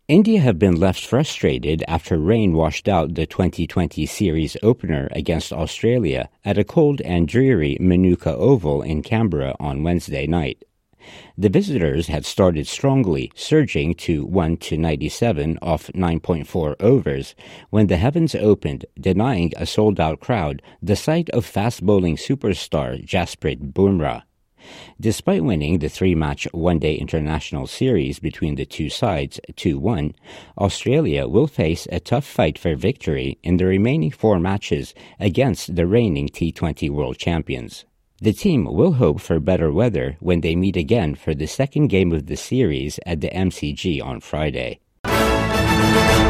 India have been left frustrated after rain washed out the 2020 series opener against Australia at a cold and dreary Manuka Oval in Canberra on Wednesday night. The visitors had started strongly, surging to 1-97 off 9.4 overs when the heavens opened, denying a sold-out crowd the sight of fast-bowling superstar Jasprit Bumrah. Despite winning the three-match one-day international series between the two sides 2-1, Australia will face a tough fight for victory in the remaining four matches against the reigning T20 world champions. The team will hope for better weather when they meet again for the second game of the series at the MCG on Friday.